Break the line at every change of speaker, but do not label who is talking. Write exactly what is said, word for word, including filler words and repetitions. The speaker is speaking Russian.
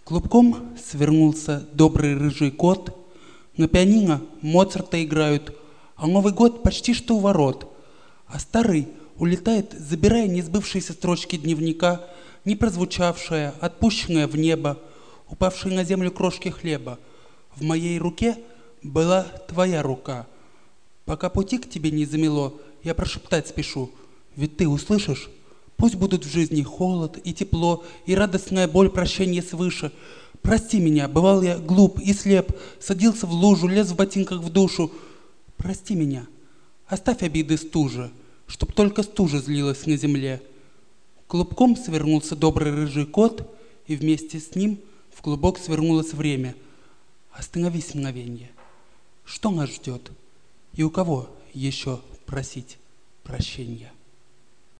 Клубком свернулся добрый рыжий кот. На пианино Моцарта играют, а Новый год почти что у ворот. А старый улетает, забирая несбывшиеся строчки дневника, не прозвучавшее, отпущенное в небо, упавшие на землю крошки хлеба. В моей руке была твоя рука. Пока пути к тебе не замело, я прошептать спешу, ведь ты услышишь? Пусть будут в жизни холод и тепло, и радостная боль прощения свыше. Прости меня, бывал я глуп и слеп, садился в лужу, лез в ботинках в душу. Прости меня, оставь обиды стужи, чтоб только стужа злилась на земле. Клубком свернулся добрый рыжий кот, и вместе с ним в клубок свернулось время. Остановись мгновенье. Что нас ждет? И у кого еще просить прощения?